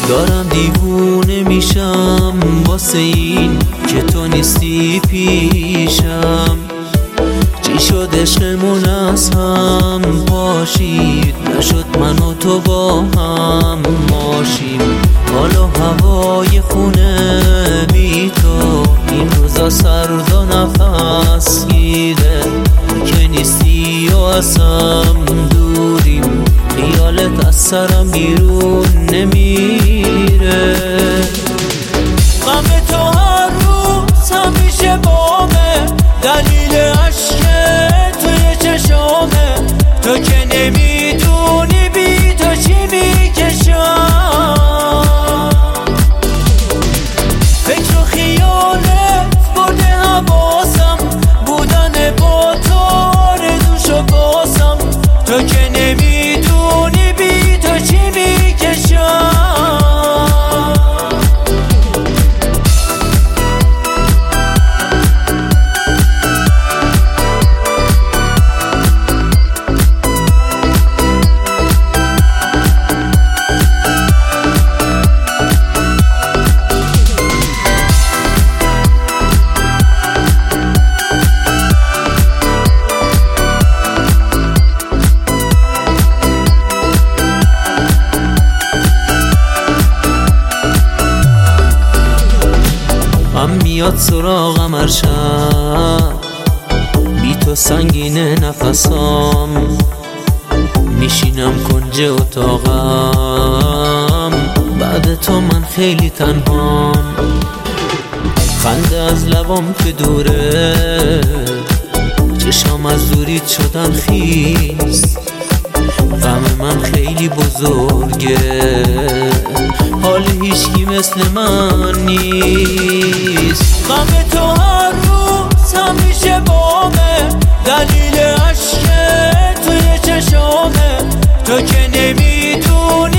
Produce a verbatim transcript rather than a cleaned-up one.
دارم دیوونه میشم واسه این که تو نیستی پیشم. چی شد عشقمون از هم پاشید، نشد من و تو با هم ماشیم. حالا هوای خونه بی تو این روزا سرد و نفس گیره، که نیستی و از هم دوریم، خیالت از سرم بیرون نمیره. غم تو هر روز همیشه بامه، دلیل عشق توی چشامه. تو که نمیدونی بی تو چی میکشم. فکر و خیالت برده حواسم، بودن با تو آرزوشو باسم. تو که نمیدونی بی تو چی میکشم. هم میاد سراغم هر شب، بی تو سنگینه نفسام. میشینم کنج اتاقم، بعد تو من خیلی تنهام. خنده از لبام که دوره، چشام از دوریت شدن خیس. غم من خیلی بزرگه، حال هیچکی مثل من نیست. غم تو هر روز همیشه بامه، دلیل عشق توی چشامه. تو که نمیدونی